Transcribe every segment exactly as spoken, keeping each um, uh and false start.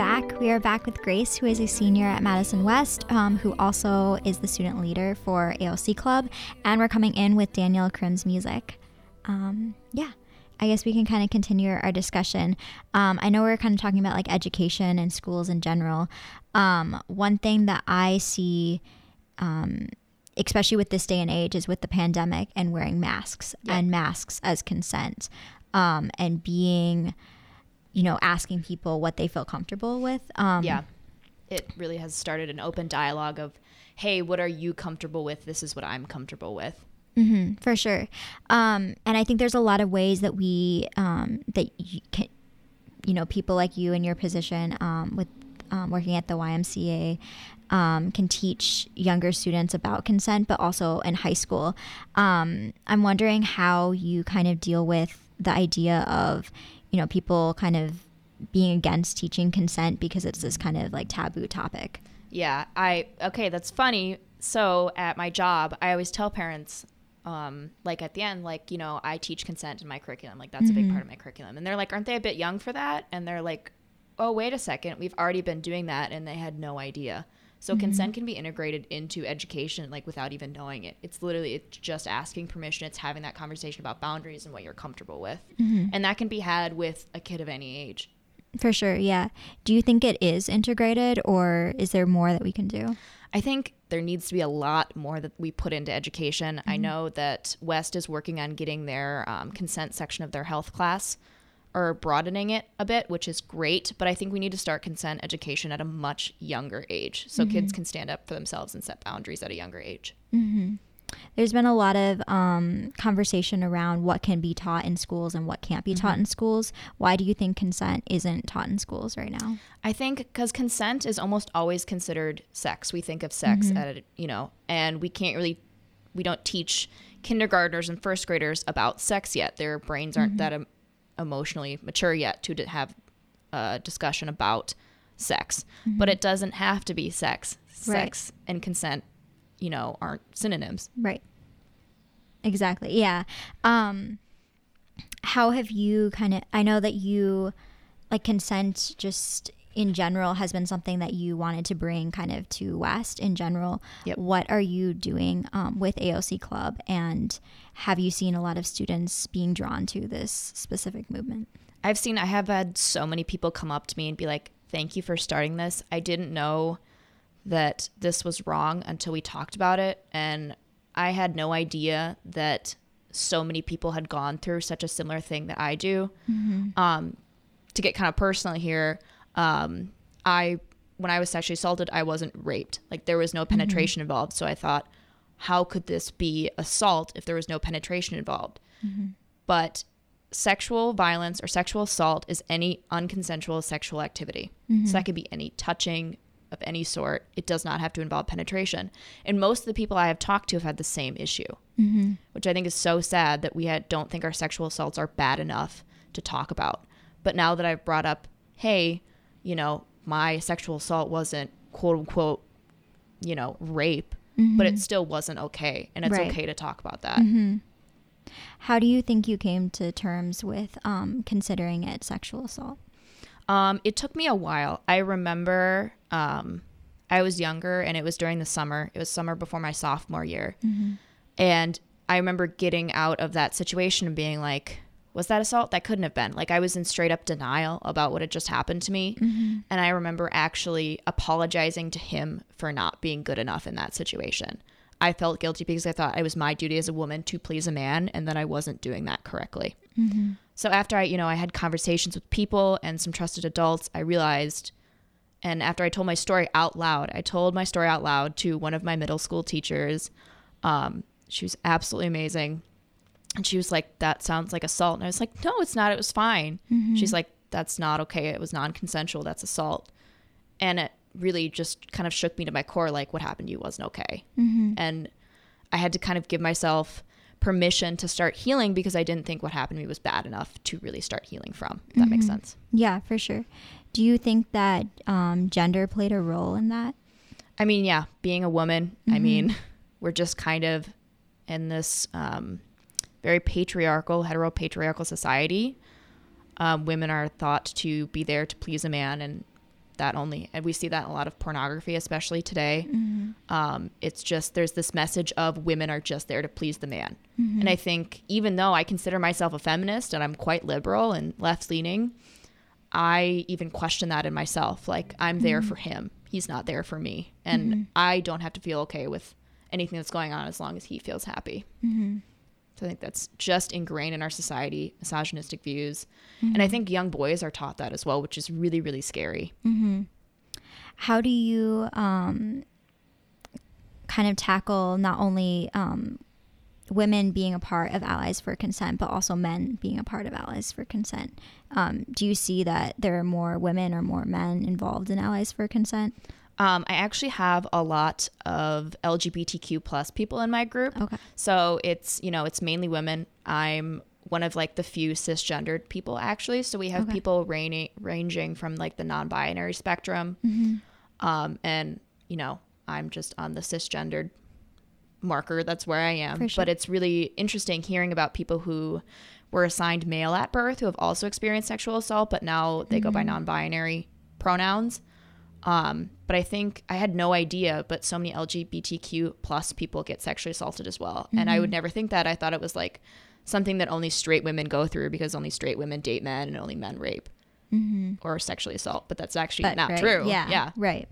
back. We are back with Grace, who is a senior at Madison West, um, who also is the student leader for A O C Club, and we're coming in with Daniel Krim's music. Um, yeah, I guess we can kind of continue our discussion. Um, I know we're kind of talking about like education and schools in general. Um, one thing that I see, um, especially with this day and age, is with the pandemic and wearing masks yeah. and masks as consent, um, and being, you know, asking people what they feel comfortable with. Um, yeah. It really has started an open dialogue of, hey, what are you comfortable with? This is what I'm comfortable with. Mm-hmm, for sure. Um, and I think there's a lot of ways that we, um, that you can, you know, people like you in your position, um, with, um, working at the Y M C A, um, can teach younger students about consent, but also in high school. Um, I'm wondering how you kind of deal with the idea of, you know, people kind of being against teaching consent because it's this kind of like taboo topic. Yeah, I, okay, that's funny. So at my job, I always tell parents, um, like at the end, like, you know, I teach consent in my curriculum. Like that's mm-hmm. a big part of my curriculum. And they're like, aren't they a bit young for that? And they're like, oh, wait a second. We've already been doing that. And they had no idea. So mm-hmm. consent can be integrated into education, like without even knowing it. It's literally, it's just asking permission. It's having that conversation about boundaries and what you're comfortable with. Mm-hmm. And that can be had with a kid of any age. For sure. Yeah. Do you think it is integrated, or is there more that we can do? I think there needs to be a lot more that we put into education. Mm-hmm. I know that West is working on getting their um, consent section of their health class, or broadening it a bit, which is great. But I think we need to start consent education at a much younger age, so mm-hmm. kids can stand up for themselves and set boundaries at a younger age. Mm-hmm. There's been a lot of um, conversation around what can be taught in schools and what can't be mm-hmm. taught in schools. Why do you think consent isn't taught in schools right now? I think because consent is almost always considered sex. We think of sex mm-hmm. at, you know, and we can't really, we don't teach kindergartners and first graders about sex yet. Their brains aren't mm-hmm. that um, emotionally mature yet to d- have a discussion about sex. Mm-hmm. But it doesn't have to be sex. Sex right. and consent, you know, aren't synonyms. Right. Exactly. Yeah. Um, how have you kind of, I know that you, like, consent just in general has been something that you wanted to bring kind of to West in general. Yep. What are you doing um, with A O C Club, and have you seen a lot of students being drawn to this specific movement? I've seen, I have had so many people come up to me and be like, thank you for starting this. I didn't know that this was wrong until we talked about it. And I had no idea that so many people had gone through such a similar thing that I do. Mm-hmm. Um, to get kind of personal here, um, I, when I was sexually assaulted, I wasn't raped. Like there was no penetration mm-hmm. involved. So I thought, how could this be assault if there was no penetration involved? Mm-hmm. But sexual violence or sexual assault is any unconsensual sexual activity. Mm-hmm. So that could be any touching of any sort. It does not have to involve penetration. And most of the people I have talked to have had the same issue, mm-hmm. which I think is so sad that we had, don't think our sexual assaults are bad enough to talk about. But now that I've brought up, hey, you know, my sexual assault wasn't quote unquote, you know, rape, mm-hmm. but it still wasn't okay. And it's right. okay to talk about that. Mm-hmm. How do you think you came to terms with um, considering it sexual assault? Um, it took me a while. I remember um, I was younger, and it was during the summer. It was summer before my sophomore year. Mm-hmm. And I remember getting out of that situation and being like, was that assault? That couldn't have been. Like I was in straight up denial about what had just happened to me. Mm-hmm. And I remember actually apologizing to him for not being good enough in that situation. I felt guilty because I thought it was my duty as a woman to please a man, and that I wasn't doing that correctly. Mm-hmm. So after I, you know, I had conversations with people and some trusted adults, I realized, and after I told my story out loud, I told my story out loud to one of my middle school teachers. Um, she was absolutely amazing. And she was like, that sounds like assault. And I was like, no, it's not. It was fine. Mm-hmm. She's like, that's not okay. It was non-consensual. That's assault. And it really just kind of shook me to my core, like what happened to you wasn't okay. Mm-hmm. And I had to kind of give myself permission to start healing because I didn't think what happened to me was bad enough to really start healing from. If that mm-hmm. makes sense. Yeah, for sure. Do you think that um, gender played a role in that? I mean, yeah, being a woman, mm-hmm. I mean, we're just kind of in this um, very patriarchal, heteropatriarchal society. Um, women are thought to be there to please a man, and that only, and we see that in a lot of pornography, especially today. Mm-hmm. Um, it's just, there's this message of women are just there to please the man. Mm-hmm. And I think even though I consider myself a feminist and I'm quite liberal and left leaning, I even question that in myself. Like, I'm there mm-hmm. for him. He's not there for me. And mm-hmm. I don't have to feel okay with anything that's going on as long as he feels happy. Mm-hmm. So I think that's just ingrained in our society, misogynistic views. Mm-hmm. And I think young boys are taught that as well, which is really, really scary. Mm-hmm. How do you um, kind of tackle not only um, women being a part of Allies for Consent, but also men being a part of Allies for Consent? Um, do you see that there are more women or more men involved in Allies for Consent? Um, I actually have a lot of L G B T Q plus people in my group. Okay. So it's, you know, it's mainly women. I'm one of like the few cisgendered people actually. So we have okay. people ranging, ranging from like the non-binary spectrum. Mm-hmm. Um, and, you know, I'm just on the cisgendered marker. That's where I am. For sure. But it's really interesting hearing about people who were assigned male at birth who have also experienced sexual assault, but now they mm-hmm. go by non-binary pronouns. Um, but I think I had no idea, but so many L G B T Q plus people get sexually assaulted as well. Mm-hmm. And I would never think that. I thought it was like something that only straight women go through because only straight women date men and only men rape mm-hmm. or sexually assault. But that's actually but, not right. true. Yeah, yeah. Right.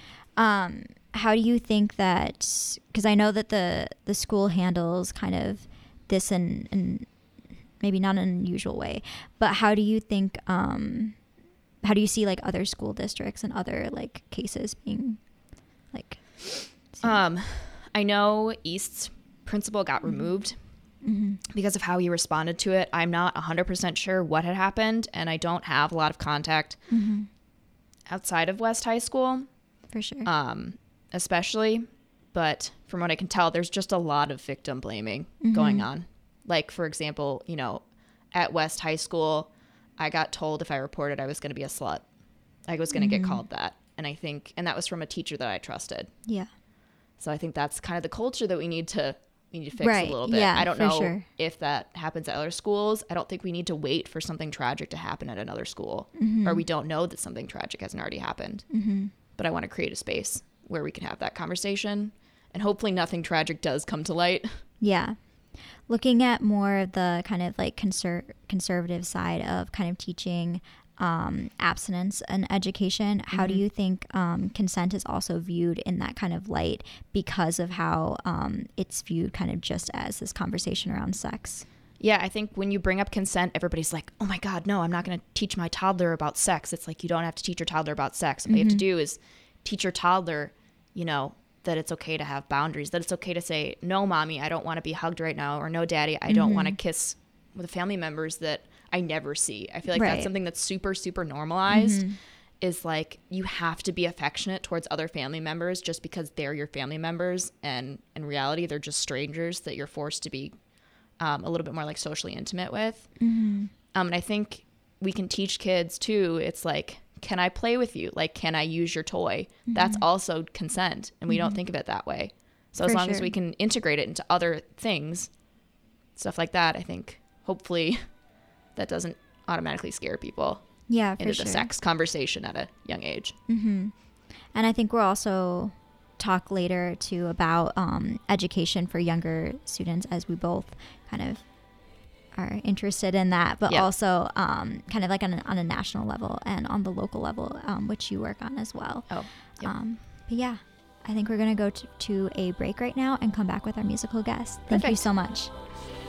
Um, how do you think that, because I know that the, the school handles kind of this in, in maybe not an unusual way, but how do you think, um, how do you see like other school districts and other like cases being like seen? um I know East's principal got mm-hmm. removed mm-hmm. because of how he responded to it. I'm not one hundred percent sure what had happened, and I don't have a lot of contact mm-hmm. outside of West High School for sure, um especially, but from what I can tell there's just a lot of victim blaming mm-hmm. going on. Like, for example, you know, at West High School I got told if I reported I was going to be a slut. I was going to mm-hmm. get called that. And I think, and that was from a teacher that I trusted. Yeah. So I think that's kind of the culture that we need to, we need to fix right. a little bit. Yeah, I don't for know sure. if that happens at other schools. I don't think we need to wait for something tragic to happen at another school, mm-hmm. or we don't know that something tragic hasn't already happened. Mm-hmm. But I want to create a space where we can have that conversation, and hopefully nothing tragic does come to light. Yeah. Looking at more of the kind of like conser- conservative side of kind of teaching um, abstinence and education, mm-hmm. how do you think um, consent is also viewed in that kind of light because of how um, it's viewed kind of just as this conversation around sex? Yeah, I think when you bring up consent, everybody's like, oh my God, no, I'm not going to teach my toddler about sex. It's like, you don't have to teach your toddler about sex. What mm-hmm. you have to do is teach your toddler, you know, that it's okay to have boundaries, that it's okay to say, no, mommy, I don't want to be hugged right now, or no, daddy, I don't mm-hmm. want to kiss with family members that I never see. I feel like right. that's something that's super, super normalized, mm-hmm. is like, you have to be affectionate towards other family members just because they're your family members, and in reality, they're just strangers that you're forced to be um, a little bit more like socially intimate with. Mm-hmm. Um, and I think we can teach kids too, it's like, can I play with you? Like, can I use your toy? Mm-hmm. That's also consent, and we mm-hmm. don't think of it that way. So for as long sure. as we can integrate it into other things, stuff like that, I think hopefully that doesn't automatically scare people yeah, for into sure. the sex conversation at a young age. Mm-hmm. And I think we'll also talk later too about um, education for younger students, as we both kind of are interested in that, but yep. also um, kind of like on a, on a national level and on the local level, um, which you work on as well. Oh, yep. um, but yeah, I think we're going to go to a break right now and come back with our musical guest. Thank Perfect. you so much.